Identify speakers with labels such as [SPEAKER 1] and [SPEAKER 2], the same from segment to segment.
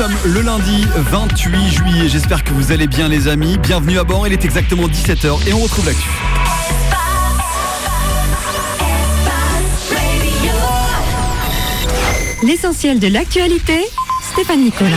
[SPEAKER 1] sommes le lundi 28 juillet. J'espère que vous allez bien les amis. Bienvenue à bord, il est exactement 17h et on retrouve l'actu.
[SPEAKER 2] L'essentiel de l'actualité, Stéphane Nicolas.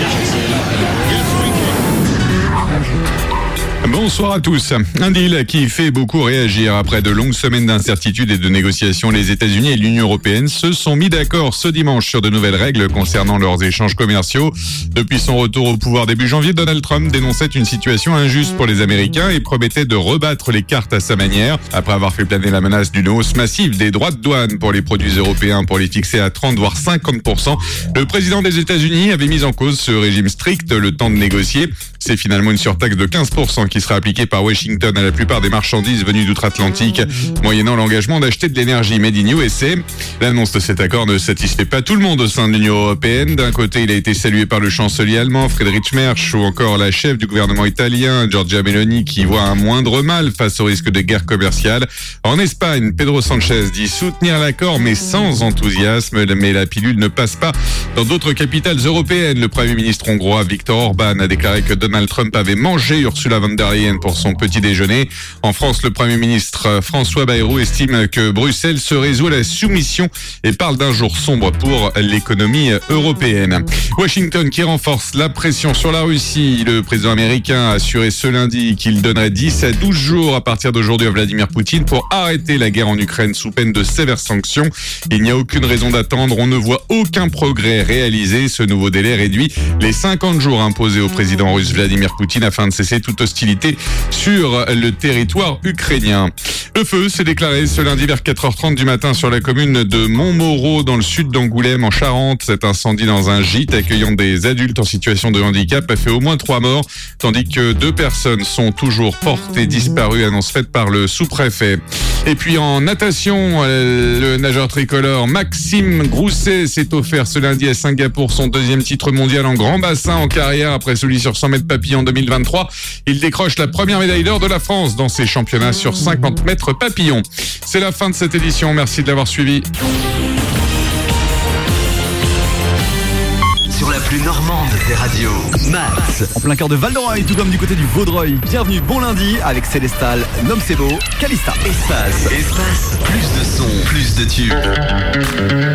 [SPEAKER 3] Bonsoir à tous. Un deal qui fait beaucoup réagir. Après de longues semaines d'incertitude et de négociations, les États-Unis et l'Union européenne se sont mis d'accord ce dimanche sur de nouvelles règles concernant leurs échanges commerciaux. Depuis son retour au pouvoir début janvier, Donald Trump dénonçait une situation injuste pour les Américains et promettait de rebattre les cartes à sa manière. Après avoir fait planer la menace d'une hausse massive des droits de douane pour les produits européens pour les fixer à 30 voire 50%, le président des États-Unis avait mis en cause ce régime strict le temps de négocier. C'est finalement une surtaxe de 15% qui sera appliquée par Washington à la plupart des marchandises venues d'outre-Atlantique, moyennant l'engagement d'acheter de l'énergie made in USA. L'annonce de cet accord ne satisfait pas tout le monde au sein de l'Union européenne. D'un côté, il a été salué par le chancelier allemand Friedrich Merz ou encore la chef du gouvernement italien Giorgia Meloni qui voit un moindre mal face au risque de guerre commerciale. En Espagne, Pedro Sanchez dit soutenir l'accord mais sans enthousiasme. Mais la pilule ne passe pas dans d'autres capitales européennes. Le Premier ministre hongrois Viktor Orban a déclaré que Donald Trump avait mangé Ursula von der Leyen pour son petit déjeuner. En France, le Premier ministre François Bayrou estime que Bruxelles se résout à la soumission et parle d'un jour sombre pour l'économie européenne. Washington qui renforce la pression sur la Russie. Le président américain a assuré ce lundi qu'il donnerait 10 à 12 jours à partir d'aujourd'hui à Vladimir Poutine pour arrêter la guerre en Ukraine sous peine de sévères sanctions. Il n'y a aucune raison d'attendre. On ne voit aucun progrès réalisé. Ce nouveau délai réduit les 50 jours imposés au président russe Vladimir Poutine afin de cesser toute hostilité sur le territoire ukrainien. Le feu s'est déclaré ce lundi vers 4h30 du matin sur la commune de Montmoreau dans le sud d'Angoulême en Charente. Cet incendie dans un gîte accueillant des adultes en situation de handicap a fait au moins 3 morts, tandis que 2 personnes sont toujours portées disparues, annonce faite par le sous-préfet. Et puis en natation, le nageur tricolore Maxime Grousset s'est offert ce lundi à Singapour son 2e titre mondial en grand bassin en carrière après celui sur 100 mètres papillon en 2023. Il décroche la première médaille d'or de la France dans ces championnats sur 50 mètres papillon. C'est la fin de cette édition. Merci de l'avoir suivi.
[SPEAKER 4] Sur la plus normande des radios, Max.
[SPEAKER 1] En plein cœur de Val-d'Oreuil, tout comme du côté du Vaudreuil. Bienvenue, bon lundi avec Célestal, Nomsebo, Calista.
[SPEAKER 4] Espace, plus de sons, plus de tubes.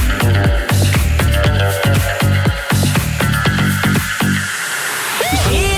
[SPEAKER 5] Yeah.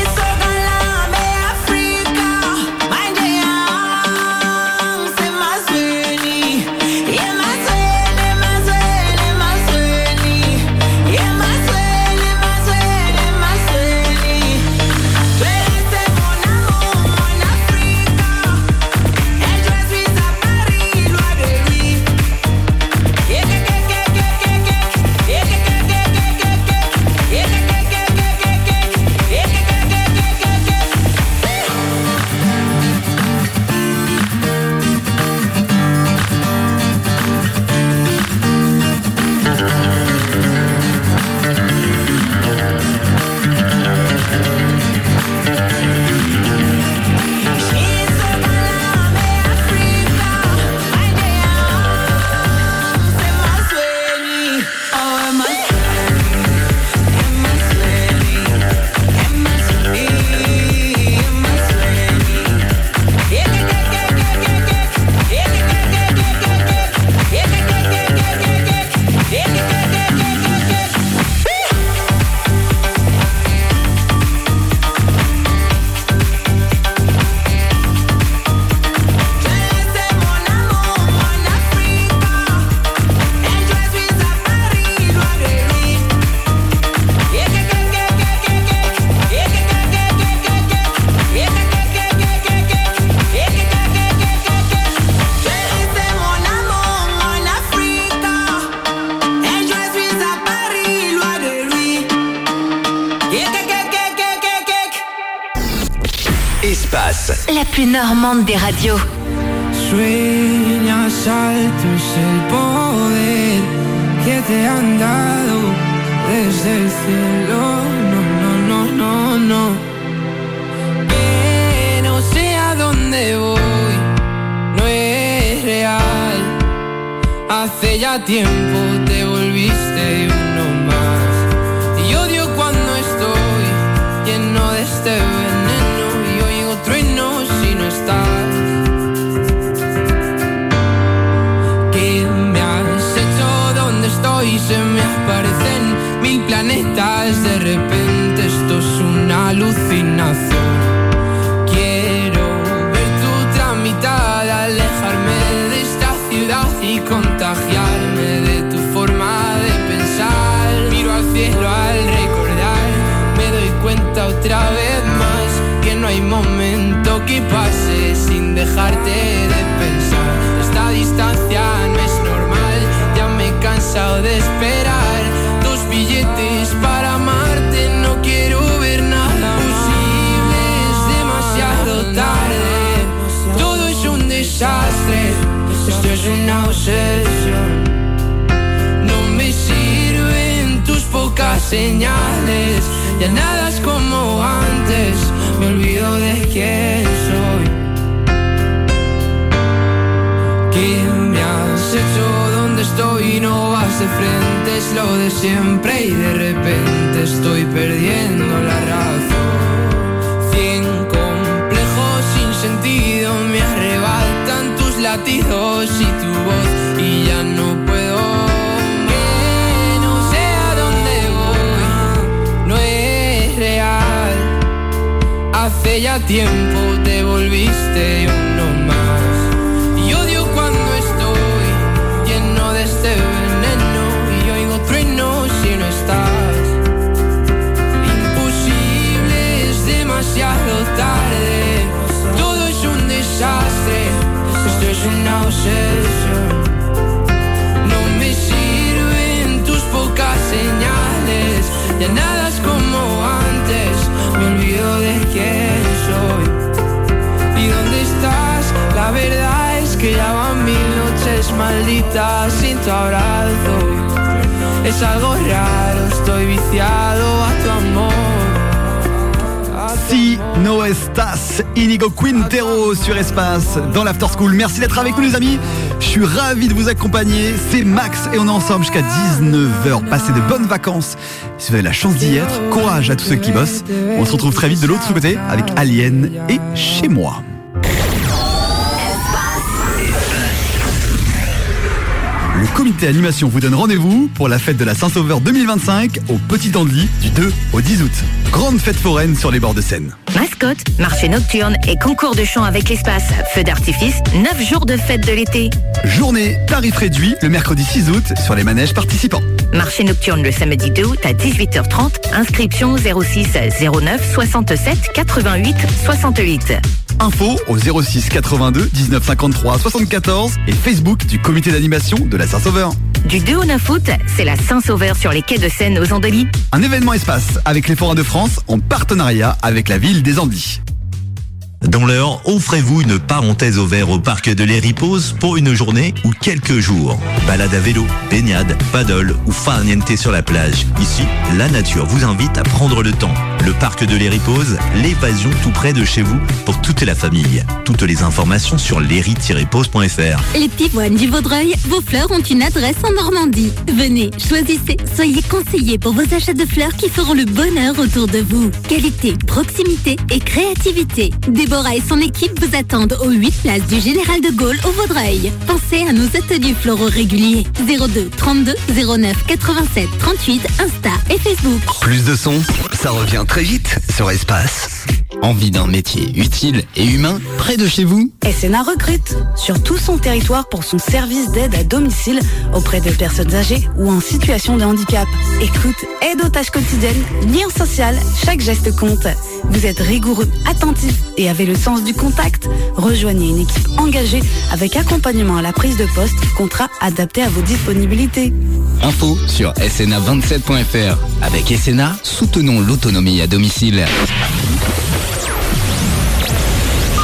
[SPEAKER 4] Espace.
[SPEAKER 2] La plus normande des radios.
[SPEAKER 5] Sueñas alto es el poder que te han dado desde el cielo. No. Pero sé a dónde voy, no es real. Hace ya tiempo te volviste uno más. Y odio cuando estoy lleno de este veneno y oigo truenos si no estás. ¿Qué me has hecho? ¿Dónde estoy? Se me aparecen mil planetas. De repente esto es una alucinación. Quiero ver tu tramitada, alejarme de esta ciudad y contagiarme de tu forma de pensar. Miro al cielo al recordar, me doy cuenta otra vez más que no hay momento que pase sin dejarte de pensar. Esta distancia no es normal, ya me he cansado de esperar. 2 billetes para amarte, no quiero ver nada posible, es demasiado tarde. Todo es un desastre, esto es una obsesión. No me sirven tus pocas señales, ya nada es como antes, me olvido de quién soy. ¿Qué me has hecho? ¿Dónde estoy? No vas de frente, es lo de siempre y de repente estoy perdiendo la razón. 100 complejos sin sentido me arrebatan tus latidos y tu voz y ya no puedo. Que no sé a dónde voy, no es real. Hace ya tiempo te volviste uno más. Y odio cuando estoy lleno de este veneno y oigo truenos si no estás. Imposible, es demasiado tarde. Todo es un desastre, esto es una obsesión. No me sirven tus pocas señales, ya nada es como antes, me olvido de quién soy. ¿Y dónde estás? La verdad es que ya van 1000 noches malditas sin tu abrazo. Es algo raro, estoy viciado a tu amor.
[SPEAKER 1] Si no estás, Inigo Quintero sur Espace dans l'After School. Merci d'être avec nous les amis, je suis ravi de vous accompagner. C'est Max et on est ensemble jusqu'à 19h. Passez de bonnes vacances si vous avez la chance d'y être. Courage à tous ceux qui bossent. On se retrouve très vite de l'autre côté avec Alien et Chez moi. Le comité animation vous donne rendez-vous pour la fête de la Saint-Sauveur 2025 au Petit Andely du 2 au 10 août. Grande fête foraine sur les bords de Seine.
[SPEAKER 2] Mascotte, marché nocturne et concours de chant avec l'espace. Feux d'artifice, 9 jours de fête de l'été.
[SPEAKER 1] Journée, tarif réduit le mercredi 6 août sur les manèges participants.
[SPEAKER 2] Marché nocturne le samedi 2 août à 18h30. Inscription 06 09 67 88 68.
[SPEAKER 1] Info au 06 82 19 53 74 et Facebook du comité d'animation de la Saint-Sauveur.
[SPEAKER 2] Du 2 au 9 août, c'est la Saint-Sauveur sur les quais de Seine aux Andely.
[SPEAKER 1] Un événement espace avec les Forains de France en partenariat avec la ville des Andely.
[SPEAKER 6] Dans l'heure, offrez-vous une parenthèse au vert au parc de l'Héripose pour une journée ou quelques jours. Balade à vélo, baignade, paddle ou farniente sur la plage. Ici, la nature vous invite à prendre le temps. Le parc de l'Héripose, l'évasion tout près de chez vous pour toute la famille. Toutes les informations sur l'héri-pose.fr.
[SPEAKER 7] Les Pivoines du Vaudreuil, vos fleurs ont une adresse en Normandie. Venez, choisissez, soyez conseillés pour vos achats de fleurs qui feront le bonheur autour de vous. Qualité, proximité et créativité. Déborah et son équipe vous attendent aux 8 places du Général de Gaulle au Vaudreuil. Pensez à nos ateliers floraux réguliers. 02 32 09 87 38 Insta et Facebook.
[SPEAKER 4] Plus de son, ça revient très vite sur Espace. Envie d'un métier utile et humain près de chez vous?
[SPEAKER 8] SNA recrute sur tout son territoire pour son service d'aide à domicile auprès de personnes âgées ou en situation de handicap. Écoute, aide aux tâches quotidiennes, lien social, chaque geste compte. Vous êtes rigoureux, attentif et avez le sens du contact? Rejoignez une équipe engagée avec accompagnement à la prise de poste, contrat adapté à vos disponibilités.
[SPEAKER 4] Info sur sna27.fr. Avec SNA, soutenons l'autonomie à domicile.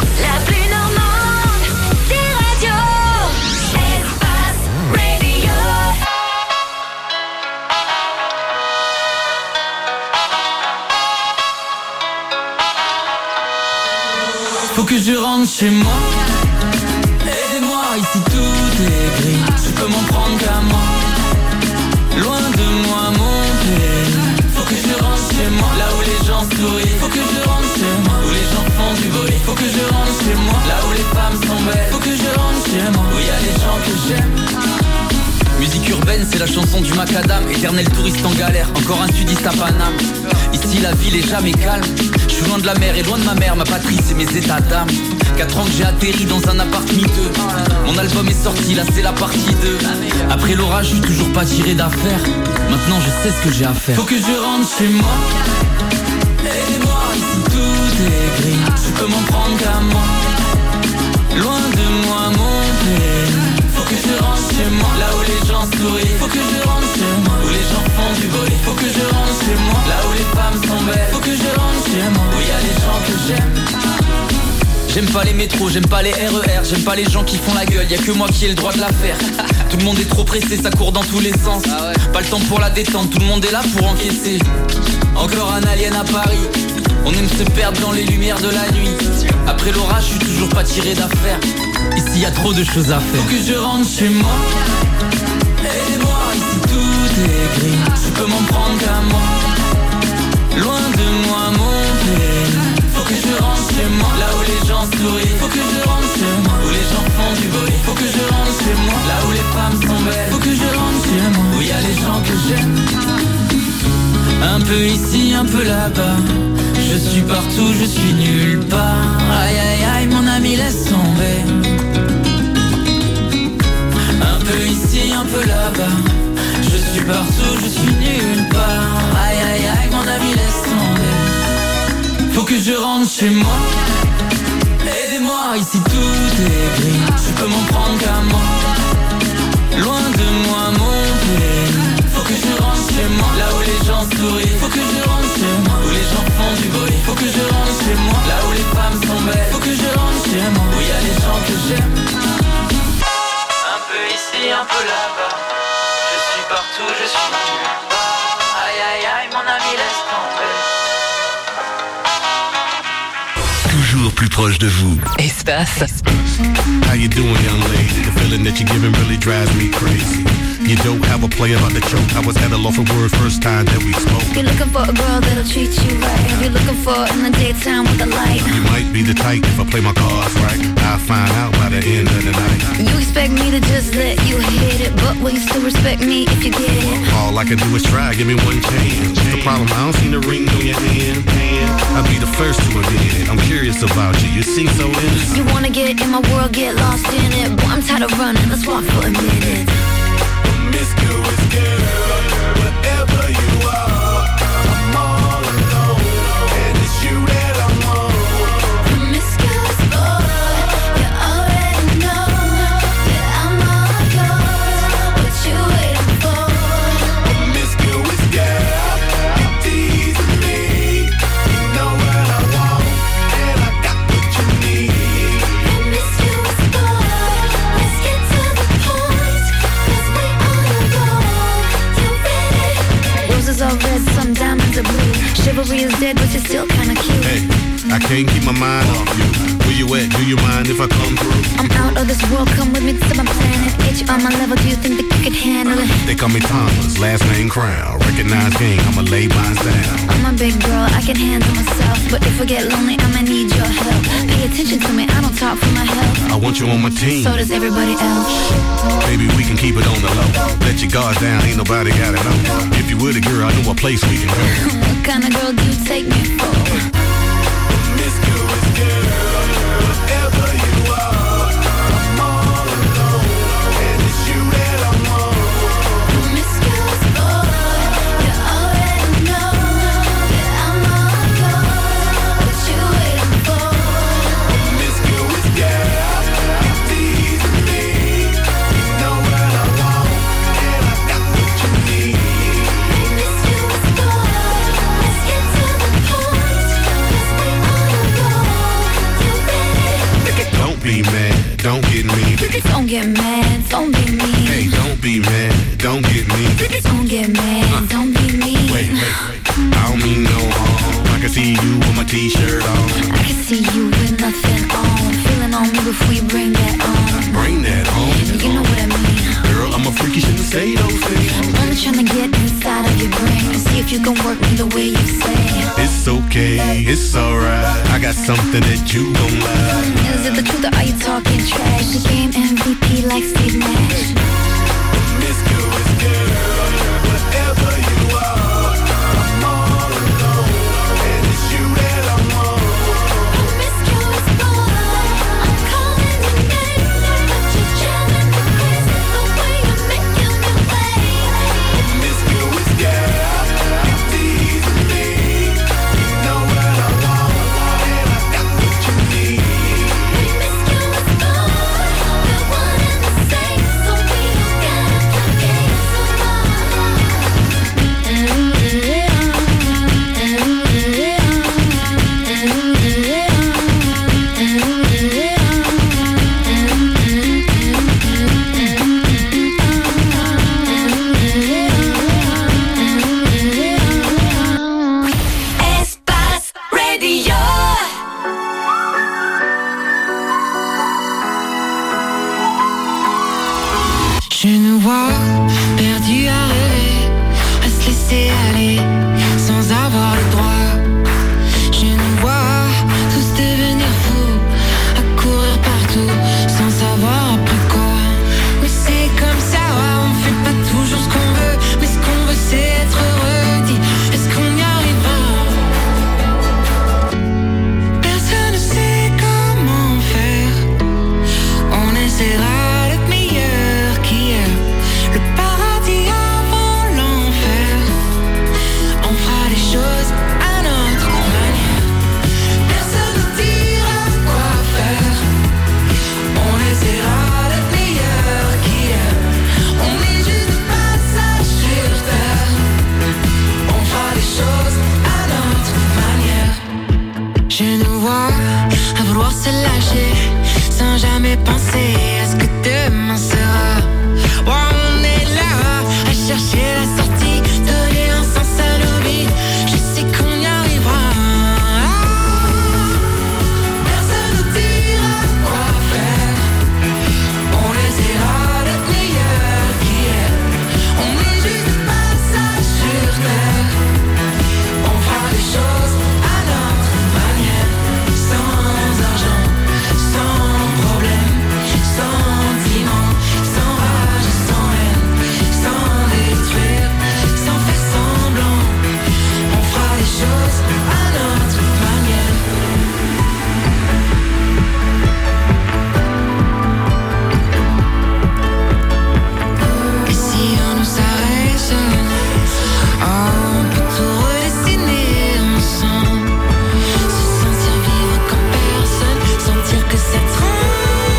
[SPEAKER 5] Faut que je rentre chez moi. Aidez-moi, ici tout est gris. Je peux m'en prendre qu'à moi. Loin de moi mon pays. Faut que je rentre chez moi. Là où les gens sourient. Faut que je rentre chez moi. Où les gens font du bruit. Faut que je rentre chez moi. Là où les femmes sont belles. Faut que je rentre chez moi. Où y a les gens que j'aime. Musique urbaine, c'est la chanson du macadam. Éternel touriste en galère, encore un sudiste à Paname. Ici la ville est jamais calme. Je suis loin de la mer et loin de ma mère. Ma patrie c'est mes états d'âme. 4 ans que j'ai atterri dans un appart miteux. Mon album est sorti, là c'est la partie 2. Après l'orage, je suis toujours pas tiré d'affaire. Maintenant je sais ce que j'ai à faire. Faut que je rentre chez moi. Aidez-moi, ici tout est gris. Je peux m'en prendre qu'à moi. Loin de moi mon pays. Faut que je rentre chez moi. Là où les gens sourient. Faut que je rentre chez moi. Où les gens font du bruit. Faut que je rentre chez moi. Là où les femmes sont belles. Faut que je rentre chez moi. Où y a les gens que j'aime. J'aime pas les métros, j'aime pas les RER. J'aime pas les gens qui font la gueule. Y'a que moi qui ai le droit de la faire. Tout le monde est trop pressé, ça court dans tous les sens. Pas le temps pour la détente, tout le monde est là pour encaisser. Encore un alien à Paris. On aime se perdre dans les lumières de la nuit. Après l'orage, je suis toujours pas tiré d'affaire. Ici y a trop de choses à faire. Faut que je rentre chez moi. Aidez-moi, ici tout est gris. Je peux m'en prendre qu'à moi. Loin de moi mon pays. Faut que je rentre chez moi. Là où les gens sourient. Faut que je rentre chez moi. Où les gens font du bruit. Faut que je rentre chez moi. Là où les femmes sont belles. Faut que je rentre chez moi. Où y a les gens que j'aime. Un peu ici, un peu là-bas. Je suis partout, je suis nulle part. Aïe aïe aïe, mon ami laisse tomber. Un peu ici, un peu là-bas. Je suis partout, je suis nulle part. Aïe aïe aïe, mon ami laisse tomber. Faut que je rentre chez moi. Aidez-moi, ici tout est gris. Je peux m'en prendre qu'à moi. Loin de moi mon pays. Faut que je rentre chez moi. Là où les gens sourient. Faut que je rentre chez moi. Où les gens font du bruit. Faut que je rentre chez moi. Là où les femmes sont belles. Faut que je rentre chez moi. Où y a les gens que j'aime. Un peu ici, un peu là-bas. Je suis partout, je suis nulle part. Aïe aïe aïe, mon ami laisse tomber.
[SPEAKER 9] Toujours plus proche de vous.
[SPEAKER 10] Espace.
[SPEAKER 11] How you doing, young lady? The feeling that you're giving really drives me crazy. You don't have a play about the choke. I was at a loss of words first time that we spoke.
[SPEAKER 12] You're looking for a girl that'll treat you right. You're looking for in the daytime with a light.
[SPEAKER 11] You might be the type if I play my cards right. I'll find out by the end of the night.
[SPEAKER 12] You expect me to just let you hit it, but will you still respect me if you get it?
[SPEAKER 11] All I can do is try, give me one chance. What's the problem? I don't see the ring on your hand. I'll be the first to admit it. I'm curious about you. You seem so innocent.
[SPEAKER 12] You wanna get in my world, get lost in it. Boy, I'm tired of running. Let's walk for a minute.
[SPEAKER 11] Promiscuous girl, whatever you are, I'm all alone, and it's you that I want.
[SPEAKER 12] Promiscuous boy, you already know that I'm all yours. What you waiting for?
[SPEAKER 11] Promiscuous girl, you teasing me. You know what I want, and I got what you need.
[SPEAKER 12] Promiscuous boy, let's get to the point, 'cause we on a roll. You ready? Roses are red, some diamonds are blue. Chivalry is dead, but you're still kinda cute.
[SPEAKER 11] Hey, I can't keep my mind off you. Where you at? Do you mind if I come through?
[SPEAKER 12] I'm out of this world, come with me to my planet. Get you on my level, do you think that you could handle it?
[SPEAKER 11] They call me Thomas, last name Crown. Recognize game, I'ma lay mine down.
[SPEAKER 12] I'm a big girl, I can handle myself. But if I get lonely, I'ma need your help. Pay attention to me, I don't talk for my health.
[SPEAKER 11] I want you on my team.
[SPEAKER 12] So does everybody else.
[SPEAKER 11] Baby, we can keep it on the low. Let your guard down, ain't nobody gotta know. If you were the girl, I know a place we can go.
[SPEAKER 12] What kind of girl do you take me for?
[SPEAKER 11] Promiscuous girl, whatever you are, I'm all alone, and it's you that I want.
[SPEAKER 12] Promiscuous boy, you already know that I'm all yours. What you waiting for?
[SPEAKER 11] Promiscuous girl, you teasing me. You know what I want, and I got what you need.
[SPEAKER 12] Promiscuous boy, let's get to the point, 'cause we on a roll. You ready?
[SPEAKER 11] Don't be mad, don't get me.
[SPEAKER 12] Don't get mad, don't be mean.
[SPEAKER 11] Hey, don't be mad, don't get me.
[SPEAKER 12] Don't get mad, don't be mean.
[SPEAKER 11] Wait, I don't mean no harm. I can see you with my t-shirt on.
[SPEAKER 12] I can see you with nothing before you bring that on.
[SPEAKER 11] Bring that on.
[SPEAKER 12] You know what I mean.
[SPEAKER 11] Girl, I'm a freak, you shouldn't say those things.
[SPEAKER 12] Only tryna get inside of your brain and see if you can work me the way you say.
[SPEAKER 11] It's okay, it's alright. I got something that you don't like.
[SPEAKER 12] Is it the truth or are you talking trash? The game MVP like Steve Nash.
[SPEAKER 11] Promiscuous girl, whatever you are, I'm all alone, and it's you that I want.
[SPEAKER 12] Promiscuous boy, I'm calling your name, but you're driving me crazy the way you're making me wait.
[SPEAKER 11] Promiscuous girl, you're teasing me. You know what I want, and I got what you need.
[SPEAKER 12] Promiscuous boy, we're one and the same, so we don't gotta play games no more. Espace Radio.
[SPEAKER 5] Je nous vois perdus à rêver, à se laisser aller sans avoir le droit. Je nous vois tous devenir fous, à courir partout sans savoir après quoi. Mais c'est comme ça, on fait pas toujours ce qu'on veut, mais ce qu'on veut c'est être heureux. Dis, est-ce qu'on y arrivera? Personne ne sait comment faire. On essaiera d'être meilleur qu'hier. Le paradis avant l'enfer. On fera les choses à notre manière. Personne ne dira quoi faire. On essaiera d'être meilleur qu'hier. On est juste de passage sur terre. On fera les choses à notre manière. Je nous vois à vouloir se lâcher sans jamais penser à ce que demain sera. Oh, on est là à chercher la sortie, donner un sens à nos vies. Je sais qu'on y arrivera. Personne ne dira quoi faire. On essaiera d'être meilleur qu'hier. On est juste de passage sur terre. On fera les choses à notre manière. Sans argent, sans problème, sentiment, sans rage, sans haine, sans détruire, sans faire semblant. On fera les choses à notre manière. Et si on nous arrête, on peut tout redessiner ensemble. Se sentir vivre comme personne, sentir que c'est trop.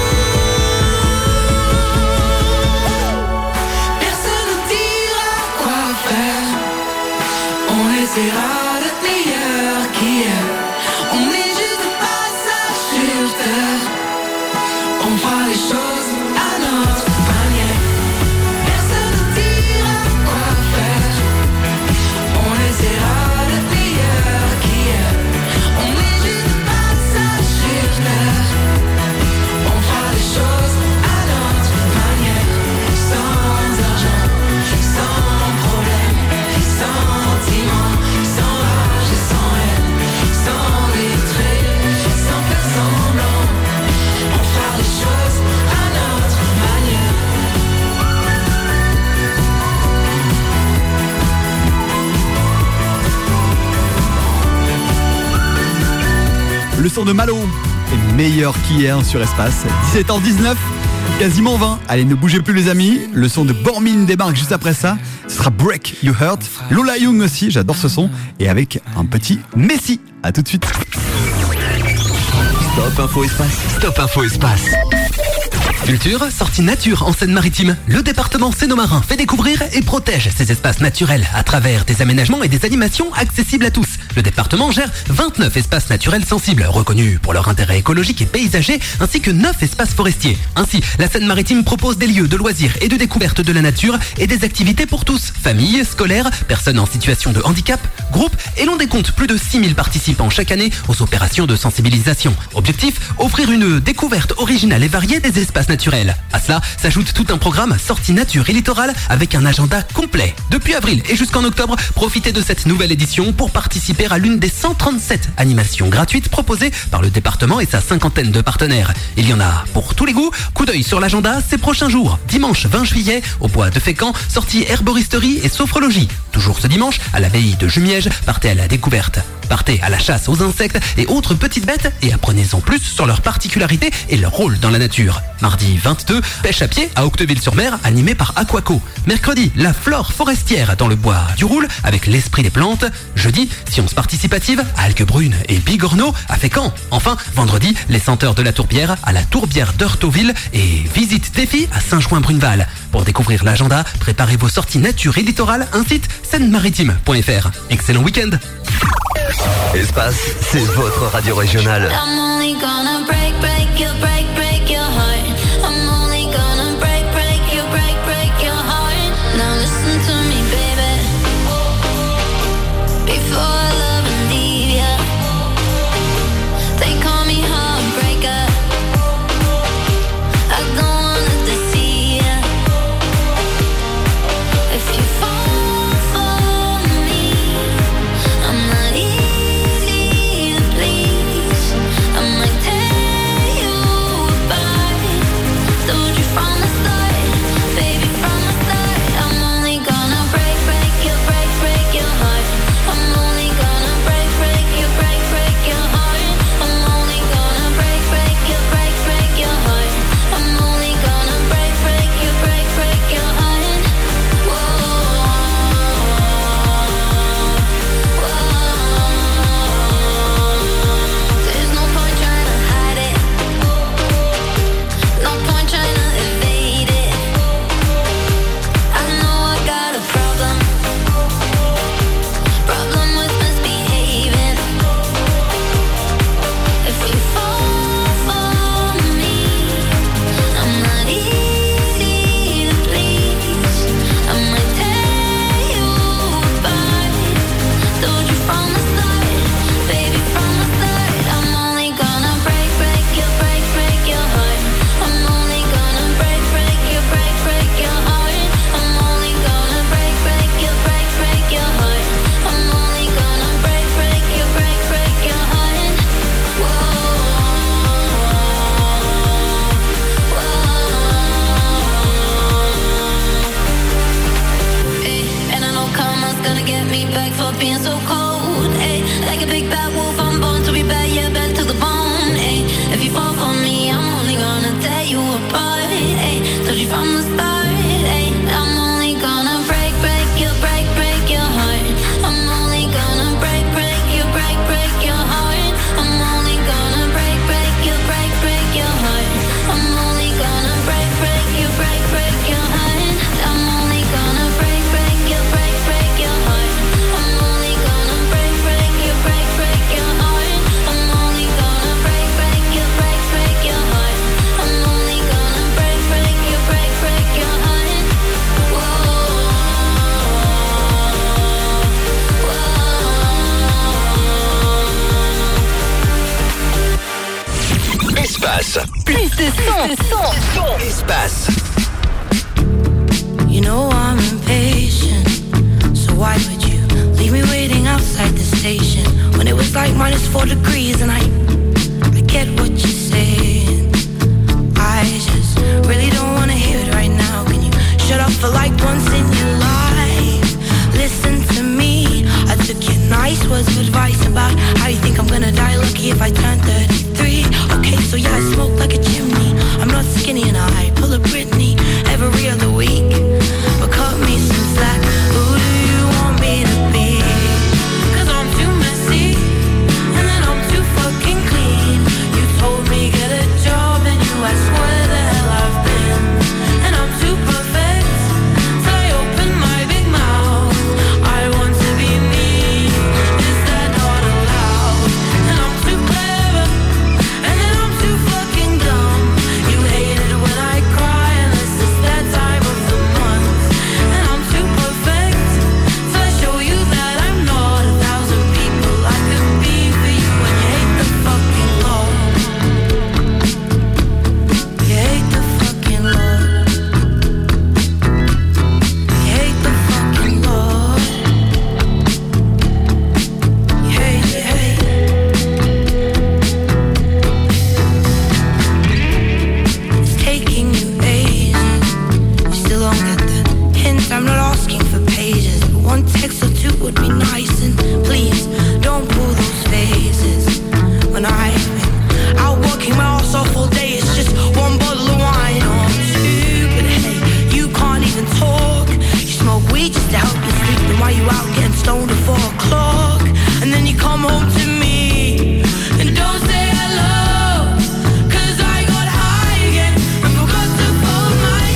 [SPEAKER 5] Personne ne dira quoi faire. On essaiera d'être meilleur qu'hier. On est juste de passage sur terre. On fera les choses à notre manière. Personne ne dira quoi faire. On essaiera d'être meilleur qu'hier. On est juste de passage sur terre. On fera les choses à notre manière. Sans argent, sans problème, sentiment, sans rage et sans haine, sans détruire, sans faire semblant. On fera les choses à notre manière.
[SPEAKER 1] Le son de Malo est meilleur qu'hier sur Espace. 17h19, quasiment 20. Allez, ne bougez plus les amis. Le son de Bormin débarque juste après ça. Ce sera Break You Hurt. Lola Young aussi, j'adore ce son. Et avec un petit Messi. À tout de suite.
[SPEAKER 4] Stop Info Espace. Stop Info Espace. Culture, sortie nature en Seine-Maritime. Le département Seine-Marin fait découvrir et protège ses espaces naturels à travers des aménagements et des animations accessibles à tous.
[SPEAKER 10] Le département gère 29 espaces naturels sensibles, reconnus pour leur intérêt écologique et paysager, ainsi que 9 espaces forestiers. Ainsi, la Seine-Maritime propose des lieux de loisirs et de découverte de la nature et des activités pour tous, familles, scolaires, personnes en situation de handicap, groupes, et l'on décompte plus de 6000 participants chaque année aux opérations de sensibilisation. Objectif, offrir une découverte originale et variée des espaces naturels. À cela s'ajoute tout un programme sortie nature et littoral avec un agenda complet. Depuis avril et jusqu'en octobre, profitez de cette nouvelle édition pour participer à l'une des 137 animations gratuites proposées par le département et sa 50aine de partenaires. Il y en a pour tous les goûts. Coup d'œil sur l'agenda ces prochains jours. Dimanche 20 juillet, au bois de Fécamp, sortie herboristerie et sophrologie. Toujours ce dimanche, à l'abbaye de Jumièges, partez à la découverte. Partez à la chasse aux insectes et autres petites bêtes et apprenez-en plus sur leurs particularités et leur rôle dans la nature. Mardi 22, pêche à pied à Octeville-sur-Mer, animé par Aquaco. Mercredi, la flore forestière dans le bois du Roule avec l'esprit des plantes. Jeudi, sciences participatives à Alguebrunes et Bigorneau à Fécamp. Enfin, vendredi, les senteurs de la tourbière à la tourbière d'Heurtauville et visite défi à Saint-Jouin-Bruneval. Pour découvrir l'agenda, préparez vos sorties nature et littoral, un site seine-maritime.fr. Excellent week-end.
[SPEAKER 9] Espace, c'est votre radio régionale.
[SPEAKER 12] I'm only gonna break your heart. I'm only gonna break your heart. Now listen to me, baby. Before I love and leave ya, they call me heartbreaker. I don't wanna deceive ya. If you fall for me, I'm not easy to please. I might tear you apart. Told you from the start, baby, from the start. I'm only gonna break your heart. I'm only gonna break your heart. I'm only gonna break your heart. I'm only gonna break your heart. There's no point trying to hide it. No point trying to evade it. I know I got a problem with misbehaving. If you fall for me, I'm not easy to please. I might tear you apart. Told you from the start, baby, from the start. I'm only gonna break your heart. I'm only gonna break your heart. I'm only gonna break your heart. I'm only gonna break your heart. And I know karma's gonna get me back for being so cold. Like a big bad wolf, I'm born to be bad, yeah, bad to the bone. If you fall for me, I'm only gonna tear you apart. Told you from the start, I'm only gonna break your heart. I'm only gonna break your heart. I'm only gonna break your heart. I'm only gonna break your heart. I'm only gonna break your heart. I'm only gonna break your heart. I'm only gonna break your heart. I'm only gonna break your heart.
[SPEAKER 9] Espace,
[SPEAKER 7] Plus de son.
[SPEAKER 9] espace.
[SPEAKER 13] You know I'm impatient, so why would you leave me waiting outside the station when it was like -4 degrees and I get what you're saying. I just really don't wanna hear it right now. Can you shut up for like once in your life? Listen to me, I took your nice words of advice about how you think I'm gonna die lucky if I turn 33. Okay, so yeah, I smoke like a chimney. I'm not skinny and I pull a Britney every other week. But cut me some slack, who do you want me to be? 'Cause I'm too messy, and then I'm too fucking stoned at 4 o'clock, and then you come home to me and don't say hello, 'cause I got high again and forgot to fold my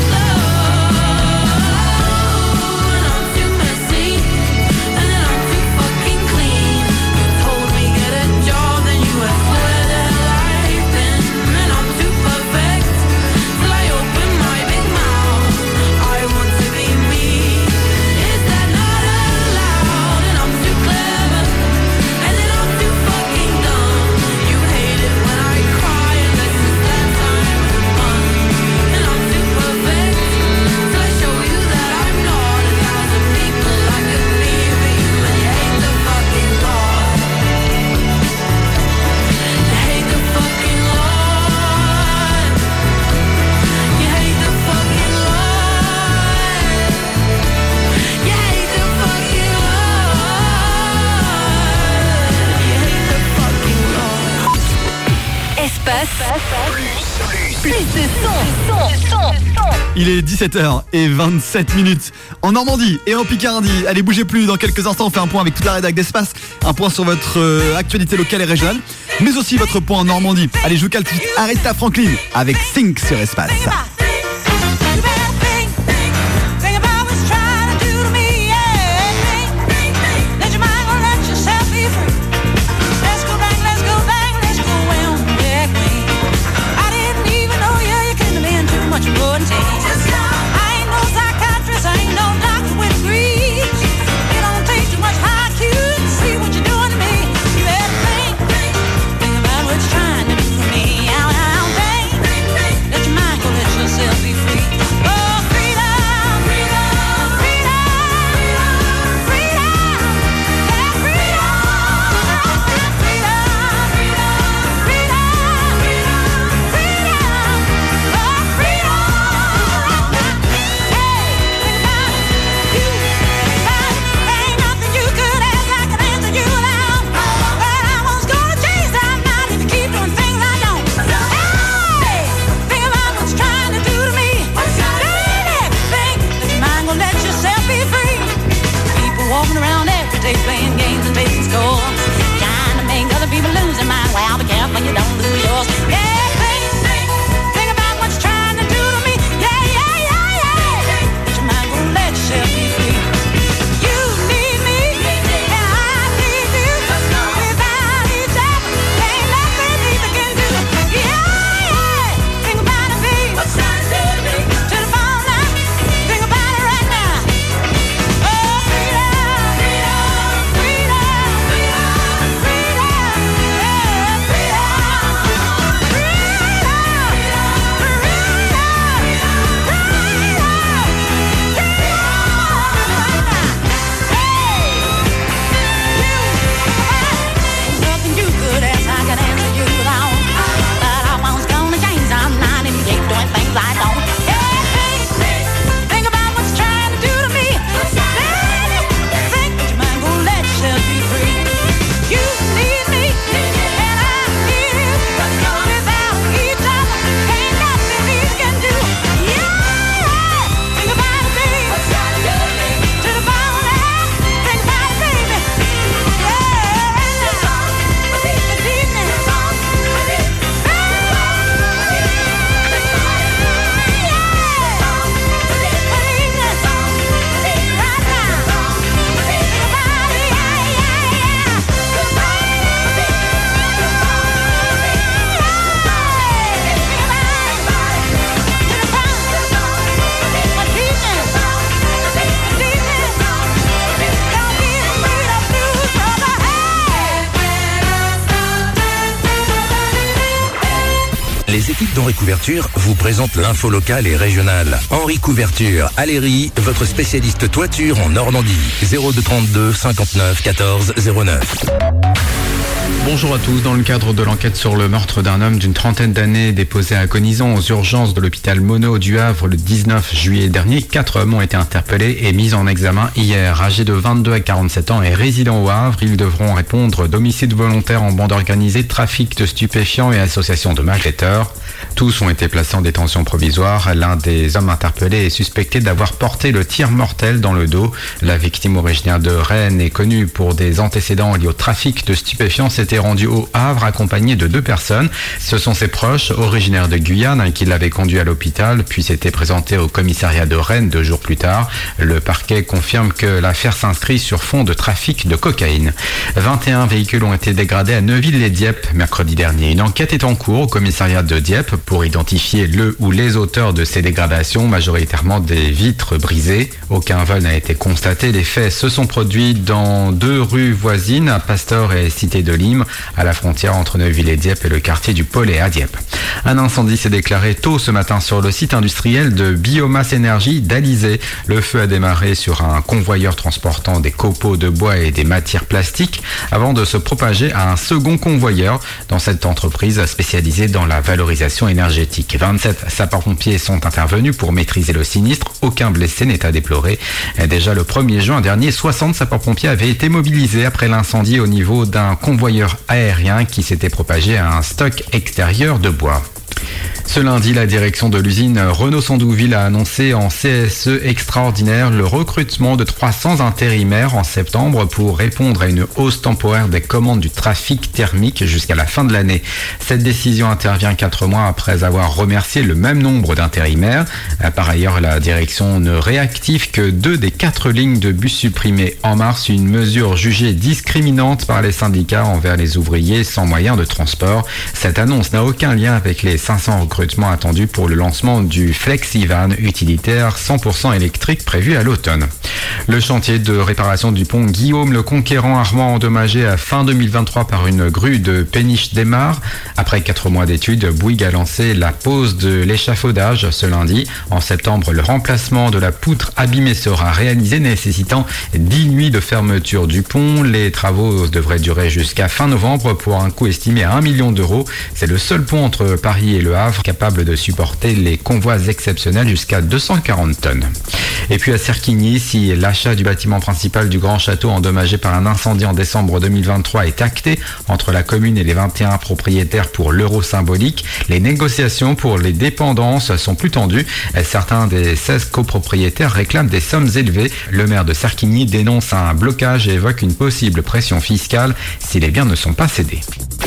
[SPEAKER 13] clothes. And I'm too messy, and then I'm too fucking clean. You told me get a job, then you asked where the hell I've been. And I'm too perfect till I open my big mouth. I want to be me. Is that not allowed? And I'm too clever, and then I'm too fucking dumb. You hate it when I cry, unless it's that time of month. And I'm too perfect till I show you that I'm not. 1,000 people I could be for you, and you hate the fucking law. You hate the fucking law. You hate the fucking law. You hate the fucking law. You hate the fucking law.
[SPEAKER 2] Espace. Plus de son.
[SPEAKER 1] Il est 17h27 en Normandie et en Picardie. Allez, bougez plus, dans quelques instants on fait un point avec toute la rédac d'Espace. Un point sur votre actualité locale et régionale, mais aussi votre point en Normandie. Allez, je vous cale tout de suite Aretha Franklin avec Think sur Espace.
[SPEAKER 13] Think about what's trying to do to me, yeah. Let your mind go, let yourself be free. Let's go back, let's go back, let's go way on back way. I didn't even know you couldn't have been too much more than I ain't no psychiatrist, I ain't no doctor with degrees. It don't take too much IQ to see what you're doing to me. You better think about what's trying to do to me. Out, let your mind go, let yourself be free. Oh, freedom, freedom, freedom, freedom, yeah, freedom, freedom, freedom, freedom, freedom, oh, freedom. Ain't nothing you could ask I can answer you without. But I was gonna change that mind if you keep doing things I don't. Hey, think about what's trying to do to me. Think that your mind gonna let yourself be free. People walking around every day playing games and basing scores, trying to make other people lose their mind. Well, be careful you don't lose yours. Yeah, think about what's trying to do to me. Yeah, yeah, yeah, yeah. Let your mind gonna let yourself be free. You need me, and I need you. Without each other, ain't nothing either can do. Yeah, yeah. Think about it, babe. What's trying to do to me? To the bone line. Think about it right now. Oh, freedom, freedom, freedom, freedom, yeah, freedom, nothing you could ask I can answer you without. But I was gonna change I'm not if you keep doing things I don't. Think about what's trying to do to me. Think that your mind gonna let yourself be free. You need me, and I need you. Without each other, ain't nothing we can do. Yeah, think about it, baby. To the bone line. Think about it, baby.
[SPEAKER 14] Les équipes d'Henri Couverture vous présentent l'info locale et régionale. Henri Couverture, Aléry, votre spécialiste toiture en Normandie. 02 32 59 14 09.
[SPEAKER 15] Bonjour à tous. Dans le cadre de l'enquête sur le meurtre d'un homme d'une trentaine d'années déposé à Conisant aux urgences de l'hôpital Monod du Havre le 19 juillet dernier, 4 hommes ont été interpellés et mis en examen hier. Âgés de 22 à 47 ans et résidents au Havre, ils devront répondre d'homicide volontaire en bande organisée, trafic de stupéfiants et association de malfaiteurs. Tous ont été placés en détention provisoire. L'un des hommes interpellés est suspecté d'avoir porté le tir mortel dans le dos. La victime originaire de Rennes est connue pour des antécédents liés au trafic de stupéfiants. S'était rendu au Havre accompagné de 2 personnes. Ce sont ses proches, originaires de Guyane, qui l'avaient conduit à l'hôpital, puis s'était présenté au commissariat de Rennes 2 jours plus tard. Le parquet confirme que l'affaire s'inscrit sur fond de trafic de cocaïne. 21 véhicules ont été dégradés à Neuville-les-Dieppe mercredi dernier. Une enquête est en cours au commissariat de Dieppe pour identifier le ou les auteurs de ces dégradations, majoritairement des vitres brisées. Aucun vol n'a été constaté. Les faits se sont produits dans 2 rues voisines, à Pasteur et Cité de Lime, à la frontière entre Neuville-et-Dieppe et le quartier du Pollet à Dieppe. Un incendie s'est déclaré tôt ce matin sur le site industriel de biomasse énergie d'Alizé. Le feu a démarré sur un convoyeur transportant des copeaux de bois et des matières plastiques avant de se propager à un second convoyeur dans cette entreprise spécialisée dans la valorisation énergétique. 27 sapeurs-pompiers sont intervenus pour maîtriser le sinistre. Aucun blessé n'est à déplorer. Déjà le 1er juin dernier, 60 sapeurs-pompiers avaient été mobilisés après l'incendie au niveau d'un convoyeur aérien qui s'était propagé à un stock extérieur de bois. Ce lundi, la direction de l'usine Renault Sandouville a annoncé en CSE extraordinaire le recrutement de 300 intérimaires en septembre pour répondre à une hausse temporaire des commandes du trafic thermique jusqu'à la fin de l'année. Cette décision intervient 4 mois après avoir remercié le même nombre d'intérimaires. Par ailleurs, la direction ne réactive que 2 des 4 lignes de bus supprimées en mars, une mesure jugée discriminante par les syndicats envers les ouvriers sans moyen de transport. Cette annonce n'a aucun lien avec les 500 recrutements attendus pour le lancement du FlexiVan utilitaire 100% électrique prévu à l'automne. Le chantier de réparation du pont Guillaume le Conquérant à Rouen endommagé à fin 2023 par une grue de péniche démarre. Après 4 mois d'études, Bouygues a lancé la pose de l'échafaudage ce lundi. En septembre, le remplacement de la poutre abîmée sera réalisé, nécessitant 10 nuits de fermeture du pont. Les travaux devraient durer jusqu'à fin novembre pour un coût estimé à 1 million d'euros. C'est le seul pont entre Paris et Le Havre capable de supporter les convois exceptionnels jusqu'à 240 tonnes. Et puis à Serquigny, si l'achat du bâtiment principal du Grand Château endommagé par un incendie en décembre 2023 est acté entre la commune et les 21 propriétaires pour l'euro symbolique, les négociations pour les dépendances sont plus tendues. Certains des 16 copropriétaires réclament des sommes élevées. Le maire de Serquigny dénonce un blocage et évoque une possible pression fiscale si les biens ne sont pas cédés.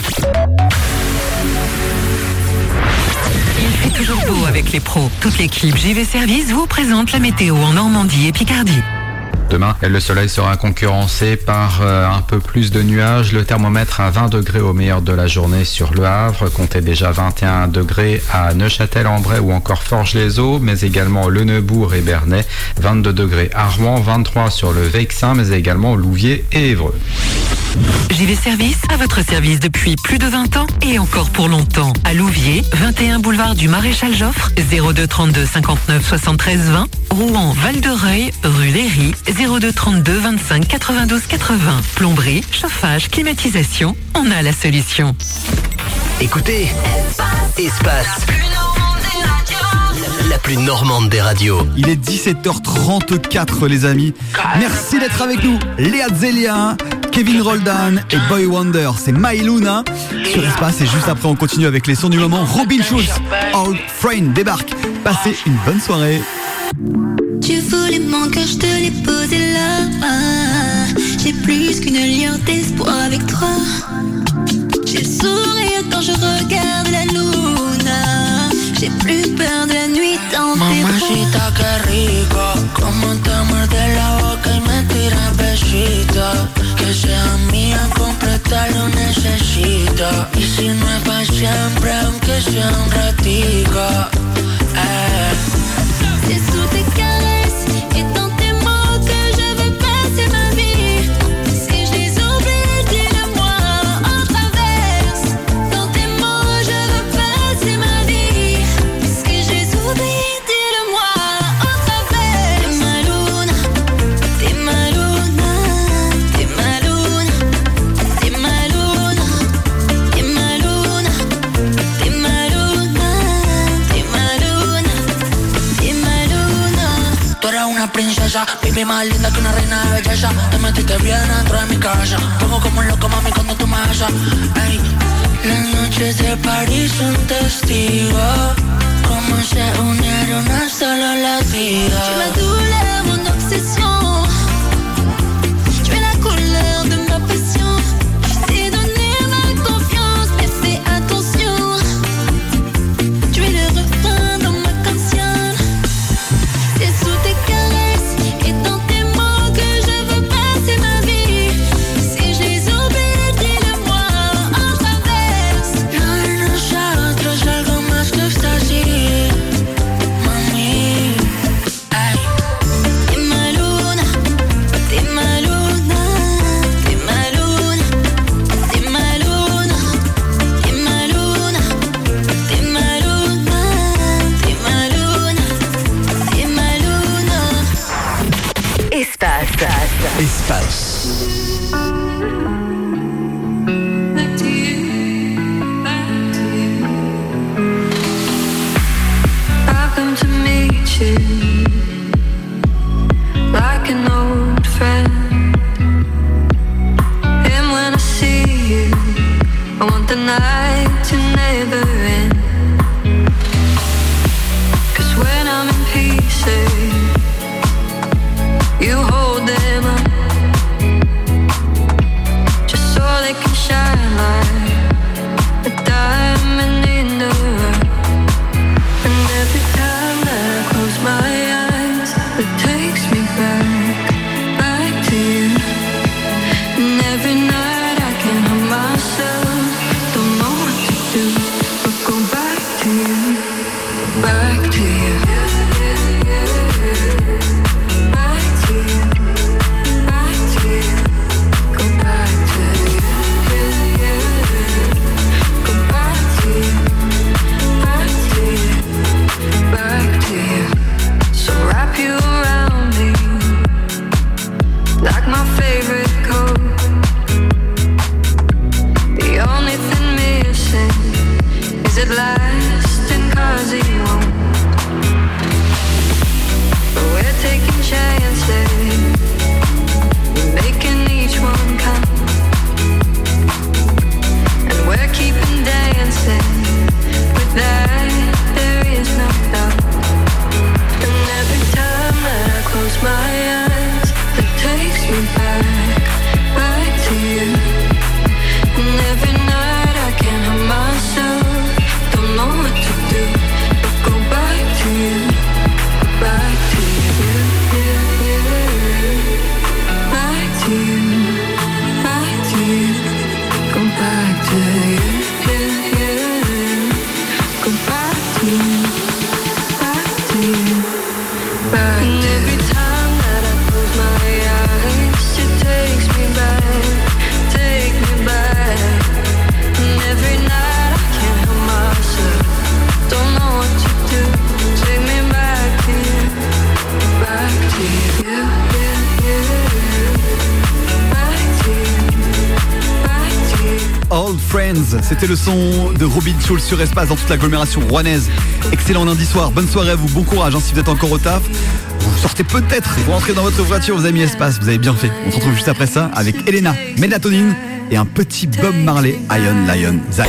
[SPEAKER 16] Il fait toujours beau avec les pros. Toute l'équipe JV Service vous présente la météo en Normandie et Picardie.
[SPEAKER 15] Demain, le soleil sera concurrencé par un peu plus de nuages. Le thermomètre à 20 degrés au meilleur de la journée sur Le Havre. Comptez déjà 21 degrés à Neuchâtel-en-Bray ou encore Forges-les-Eaux, mais également Le Neubourg et Bernay. 22 degrés à Rouen, 23 sur le Vexin, mais également Louviers et Évreux.
[SPEAKER 16] JV Service, à votre service depuis plus de 20 ans et encore pour longtemps. À Louviers, 21 boulevard du Maréchal Joffre, 02 32 59 73 20. Rouen, Val-de-Reuil, rue Léry, 02 32 25 92 80. Plomberie, chauffage, climatisation, on a la solution.
[SPEAKER 9] Écoutez, Espace, la plus normande des radios.
[SPEAKER 1] Il est 17h34 les amis. Merci d'être avec nous. Léa Zelia, Kevin Roldan et Boy Wonder. C'est My Luna sur Espace et juste après on continue avec les sons du moment. Robin Schulz, Old Friend débarque. Passez une bonne soirée.
[SPEAKER 12] Tu voulais mon cœur, je te l'ai posé là. J'ai plus qu'une lueur d'espoir avec toi. J'ai le sourire quand je regarde la luna. J'ai plus peur de la nuit dans tes bras.
[SPEAKER 13] Mamacita, que rico, como te muerde la boca y me tira besitos. Que sea mía, completa lo necesito. Y si no es para siempre, aunque sea un ratico.
[SPEAKER 12] C'est sous tes caresses et dans tes mots que je veux passer ma vie. Si je les oublie, dis-le-moi en traverse. Dans tes mots, je veux passer ma vie. Si je les oublie, dis-le-moi en travers. T'es ma luna, t'es ma luna, t'es ma luna, t'es ma luna.
[SPEAKER 17] casa. Baby, más linda que una reina de belleza. Te metiste bien dentro de mi casa. Pongo como un loco, mami, cuando tú me besas. Ey. Las noches de París son testigos. Como se unieron hasta los latidos.
[SPEAKER 12] Tu es ma douleur, mon obsession. Tu es la couleur de ma passion. Je t'ai donné ma confiance, mais fais attention. Tu es le refrain dans ma cantion. C'est sous tes caresses et dans tes mots que je veux passer ma vie. Si je les oublie, dis-le-moi en traverse.
[SPEAKER 17] No hay nosotros algo más que éxtasis. Mami, ay.
[SPEAKER 12] T'es ma luna, t'es ma luna, t'es ma luna, t'es ma luna, t'es ma luna, t'es ma luna, t'es ma luna, t'es ma luna.
[SPEAKER 2] Espace.
[SPEAKER 4] Espace.
[SPEAKER 18] I've come to meet you like an old friend. And when I see you, I want the night to never end. 'Cause when I'm in pieces, you hold them up, just so they can shine like a diamond in the rough. And every time that I close my eyes, it takes me back to you. And every night I can't help myself, don't know what to do, but go back to you, back to you. Back to you, back to you, go back to you. Go back to you, back to you. Back to you. So wrap you around me like my favorite coat. The only thing missing is it lasting 'cause it won't. But we're taking chances, we're making each one count. And we're keeping dancing with that, there is no doubt. And every time that I close my eyes, it takes me back to you. And every night I can't help myself, don't know what to do, but go back to you, back to you, back to you, back to you, go back to you, go back to you, back to you, back. And every time that I close my eyes, it takes me back, take me back. And every night I can't help myself, don't know what to do, take me back to you, back to you, back to you, back to you.
[SPEAKER 1] Old Friends, c'était le son de Robin Schulz sur Espace dans toute l'agglomération rouennaise. Excellent lundi soir, bonne soirée à vous, bon courage si vous êtes encore au taf. Vous sortez peut-être, vous rentrez dans votre voiture, vous avez mis Espace, vous avez bien fait. On se retrouve juste après ça avec Elena, Mélatonine et un petit Bob Marley, Iron Lion, Zach.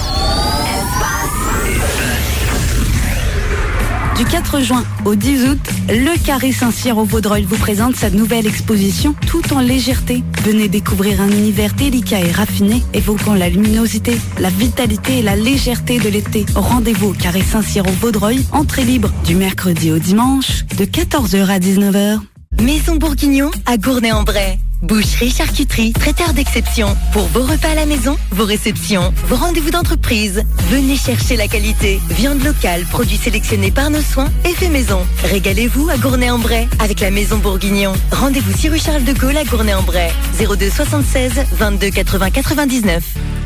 [SPEAKER 8] Du 4 juin au 10 août, le Carré Saint-Cyr au Vaudreuil vous présente sa nouvelle exposition Tout en légèreté. Venez découvrir un univers délicat et raffiné, évoquant la luminosité, la vitalité et la légèreté de l'été. Rendez-vous au Carré Saint-Cyr au Vaudreuil, entrée libre du mercredi au dimanche, de 14h à 19h.
[SPEAKER 2] Maison Bourguignon à Gournay-en-Bray. Boucherie, charcuterie, traiteur d'exception. Pour vos repas à la maison, vos réceptions, vos rendez-vous d'entreprise. Venez chercher la qualité. Viande locale, produits sélectionnés par nos soins et fait maison. Régalez-vous à Gournay-en-Bray avec la Maison Bourguignon. Rendez-vous 6 rue Charles de Gaulle à Gournay-en-Bray. 02 76 22 80 99.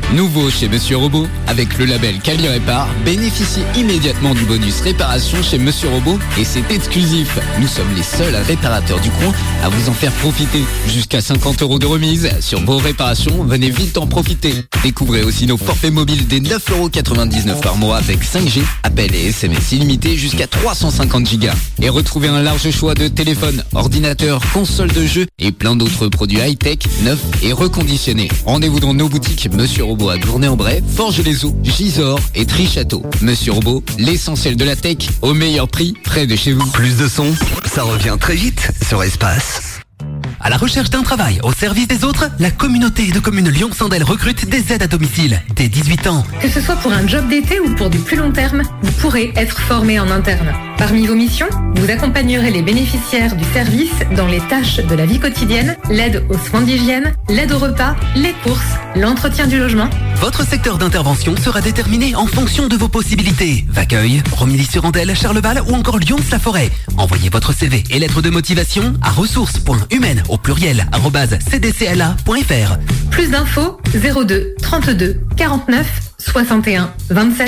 [SPEAKER 19] Nouveau chez Monsieur Robot, avec le label Cali Répare, bénéficiez immédiatement du bonus réparation chez Monsieur Robot et c'est exclusif. Nous sommes les seuls réparateurs du coin à vous en faire profiter. Jusqu'à 50 € de remise sur vos réparations, venez vite en profiter. Découvrez aussi nos forfaits mobiles des 9,99 € par mois avec 5G, appels et SMS illimités jusqu'à 350 Go. Et retrouvez un large choix de téléphones, ordinateurs, consoles de jeux et plein d'autres produits high-tech, neufs et reconditionnés. Rendez-vous dans nos boutiques Monsieur Robot à Gournay-en-Bray, Forges-les-Eaux, Gisors et Trichâteau. Monsieur Robot, l'essentiel de la tech au meilleur prix, près de chez vous.
[SPEAKER 4] Plus de son, ça revient très vite sur Espace.
[SPEAKER 10] À la recherche d'un travail au service des autres, la communauté de communes Lyon-Sandel recrute des aides à domicile dès 18 ans.
[SPEAKER 20] Que ce soit pour un job d'été ou pour du plus long terme, vous pourrez être formé en interne. Parmi vos missions, vous accompagnerez les bénéficiaires du service dans les tâches de la vie quotidienne, l'aide aux soins d'hygiène, l'aide au repas, les courses, l'entretien du logement.
[SPEAKER 10] Votre secteur d'intervention sera déterminé en fonction de vos possibilités. Vacueil, Romilly-sur-Andelle, Charleval ou encore Lyon-la-Forêt. Envoyez votre CV et lettre de motivation à ressources.humaines au pluriel @cdcla.fr.
[SPEAKER 20] Plus d'infos 02 32 49 61 27.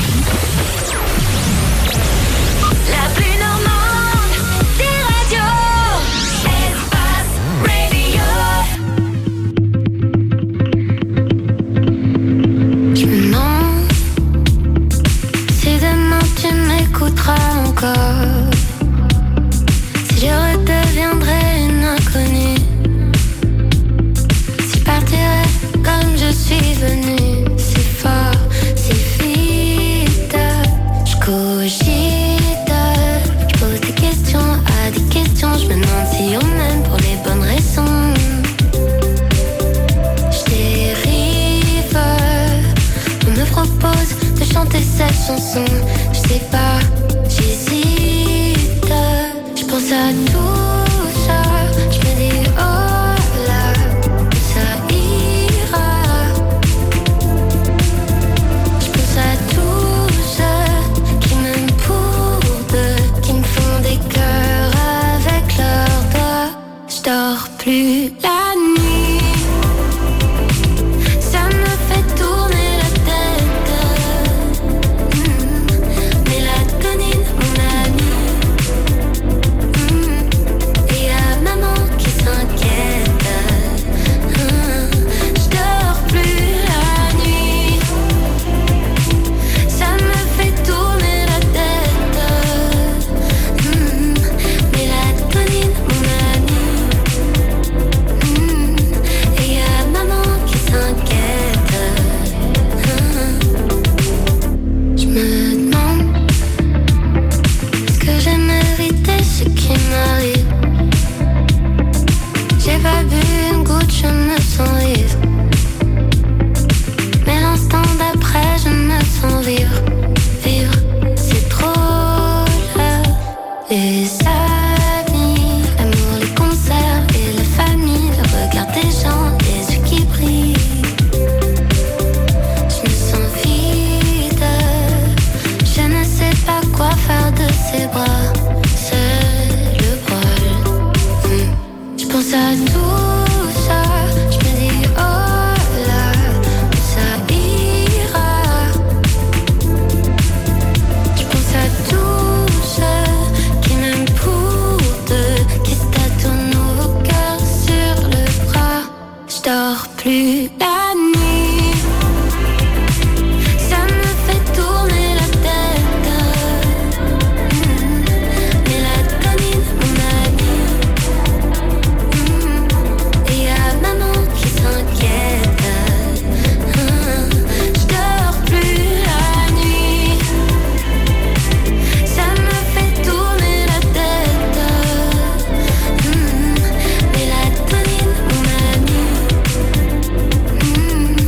[SPEAKER 12] La plus normande des radios, Espace Radio.
[SPEAKER 13] Je me demande si demain tu m'écouteras encore, si je redeviendrai une inconnue, si je partirai comme je suis venue, si fort, si vite, je cogite, je pose des questions à des questions, je me demande si on m'aime pour les bonnes raisons. Je dérive, on me propose de chanter cette chanson, je sais pas, j'hésite, je pense à tout ça, je me dis oh là, ça ira, je pense à tous ceux qui m'aiment pour deux, qui me font des cœurs avec leurs doigts, je dors plus la nuit, ça me fait tourner la tête, mélatonine mon ami, et y'a maman qui s'inquiète, je dors plus la nuit, ça me fait tourner la tête, mélatonine mon ami, et y'a maman qui s'inquiète, je me demande est-ce que j'ai mérité ce qui m'arrive. J'ai pas bu une goutte, je me sens ivre, mais l'instant d'après je me sens vivre. Vivre, c'est trop là. Les amis, l'amour, les concerts et la famille, le regard des gens, les yeux qui brillent. Je me sens vide, je ne sais pas quoi faire de ces bras. C'est le bol. Je pense à tout ça, je me dis oh là, ça ira. Je pense à tous ceux qui m'aiment pour deux, qui se tatouent nos cœurs sur le bras. Je dors plus la nuit, ça me fait tourner la tête, mélatonine mon ami, et y'a maman qui s'inquiète, je dors plus la nuit, ça me fait tourner la tête, mélatonine mon ami,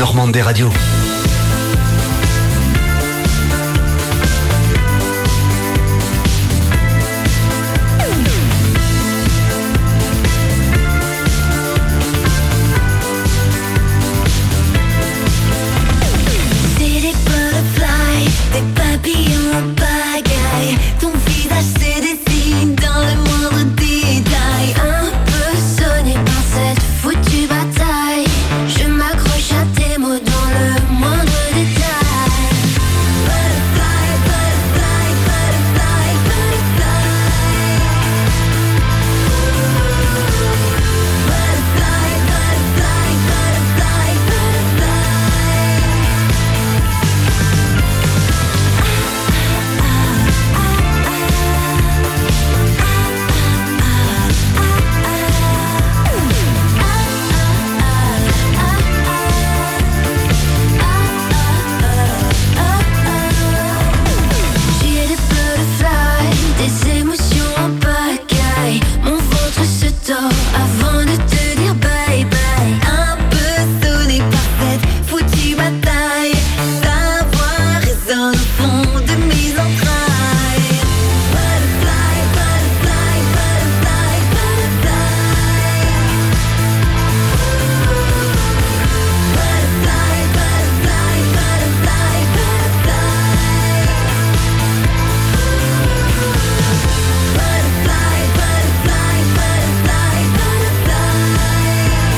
[SPEAKER 9] normande des radios.
[SPEAKER 12] C'est des butterflies, des papillons en pagaille. Ton visage se dessine dans le moindre détail. Un peu sonné par cette foutue bataille. Je m'accroche à tes mots dans le moindre détail. Butterfly, butterfly, butterfly, butterfly. Butterfly, butterfly, butterfly, butterfly. J'ai des butterflies, des émotions en pagaille. Mon ventre se tord avant de te dire bye bye. Un peu sonné par cette foutue bataille. Ta voix résonne au fond de mes entrailles. Butterfly, butterfly, butterfly, butterfly. Butterfly, butterfly, butterfly, butterfly. Butterfly, butterfly, butterfly, butterfly.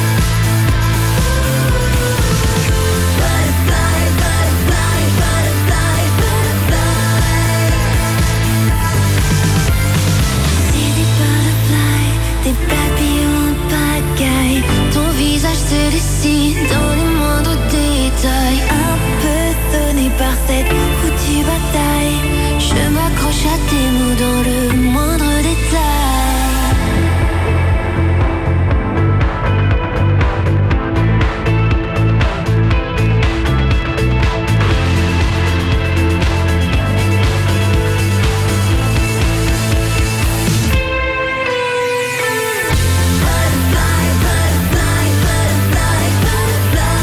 [SPEAKER 12] Butterfly, butterfly, butterfly, butterfly. C'est des butterflies, des papillons en pagaille. Ton visage se dessine dans les moindres détails. Un peu sonné par cette foutue bataille. Je m'accroche à tes mots dans le moindre détail. Butterfly, butterfly, butterfly, butterfly.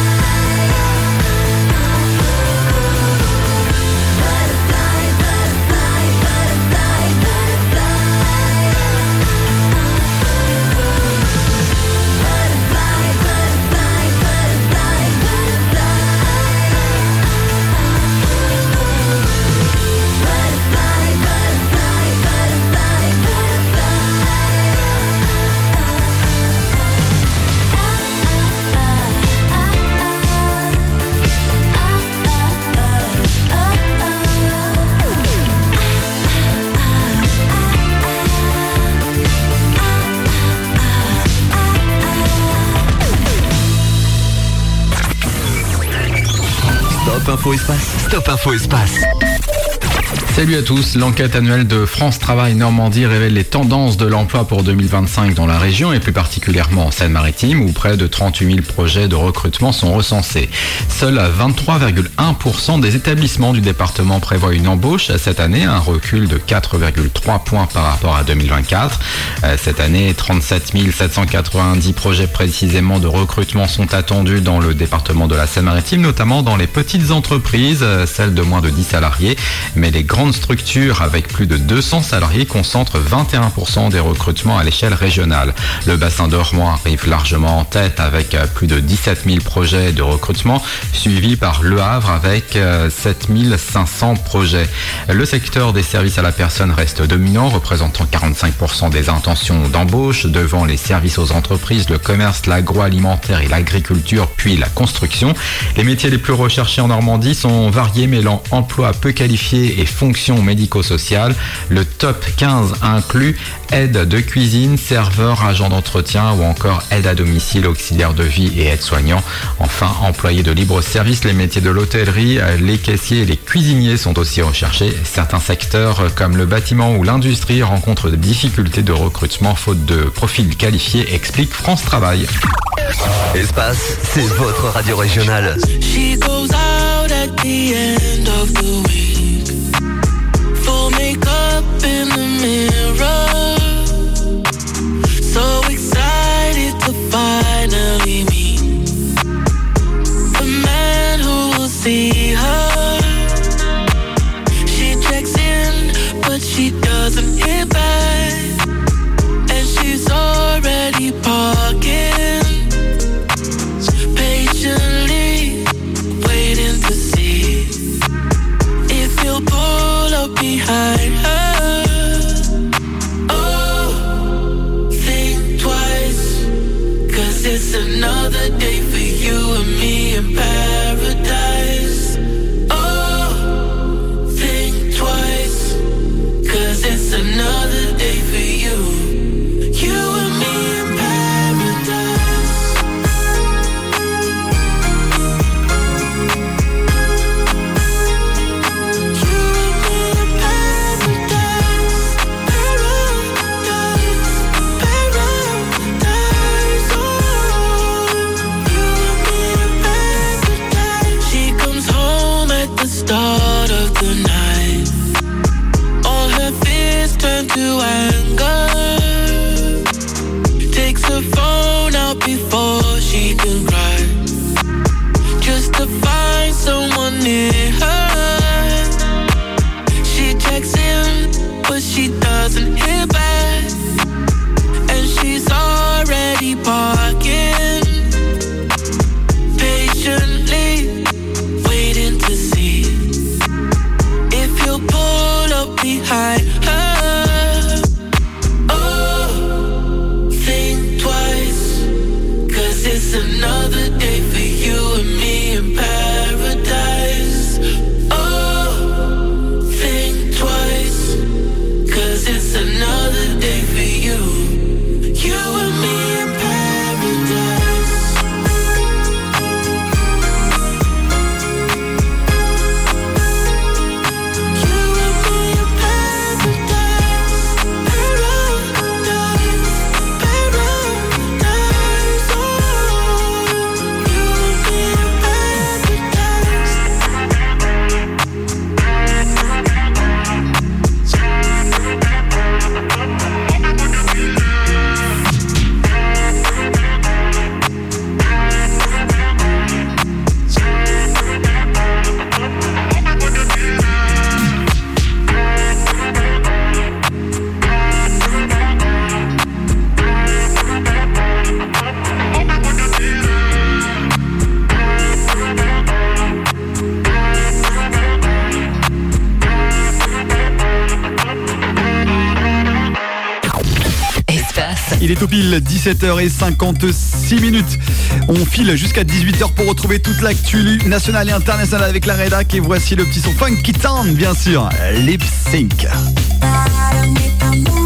[SPEAKER 12] Butterfly, butterfly, butterfly, butterfly. Butterfly, butterfly, butterfly, butterfly. Butterfly, butterfly, butterfly,
[SPEAKER 9] Stop Info Espace. Stop Info Espace.
[SPEAKER 15] Salut à tous, l'enquête annuelle de France Travail Normandie révèle les tendances de l'emploi pour 2025 dans la région et plus particulièrement en Seine-Maritime où près de 38 000 projets de recrutement sont recensés. Seuls 23,1% des établissements du département prévoient une embauche cette année, un recul de 4,3 points par rapport à 2024. Cette année, 37 790 projets précisément de recrutement sont attendus dans le département de la Seine-Maritime, notamment dans les petites entreprises, celles de moins de 10 salariés, mais les grandes structures avec plus de 200 salariés concentrent 21% des recrutements à l'échelle régionale. Le bassin d'Ormois arrive largement en tête avec plus de 17 000 projets de recrutement, suivi par Le Havre avec 7 500 projets. Le secteur des services à la personne reste dominant, représentant 45% des intentions d'embauche, devant les services aux entreprises, le commerce, l'agroalimentaire et l'agriculture, puis la construction. Les métiers les plus recherchés en Normandie sont variés, mêlant emplois peu qualifiés et fonctions médico-sociales. Le top 15 inclut aide de cuisine, serveur, agent d'entretien ou encore aide à domicile, auxiliaire de vie et aide-soignant. Enfin, employés de libre service, les métiers de l'hôtellerie, les caissiers et les cuisiniers sont aussi recherchés. Certains secteurs comme le bâtiment ou l'industrie rencontrent des difficultés de recrutement faute de profils qualifiés, explique France Travail.
[SPEAKER 9] Espace, c'est votre radio régionale.
[SPEAKER 17] She goes out at the end of the week. Full makeup in the mirror. So excited to finally meet the man it's another day for you and me in paradise. Oh, think twice, 'cause it's another day for you. You and me in paradise. You and me in paradise. Paradise, paradise. Oh, you and me in paradise. She comes home at the start of the night. All her fears turn to anger. Takes her phone out before she can cry, just to find someone near her. She checks in, but she doesn't hear back, and she's already parking, patiently waiting to see if he'll pull up behind her. Oh, think twice, 'cause it's another day for you and me in paradise. Oh, think twice, 'cause it's another day for you. You and me in paradise. You and me in paradise. Paradise, paradise. Oh, you and me in paradise.
[SPEAKER 1] Il est au pile 17h56. On file jusqu'à 18h pour retrouver toute l'actu nationale et internationale avec la rédac. Et voici le petit son Funky Town, bien sûr, Lip Sync.
[SPEAKER 12] I don't need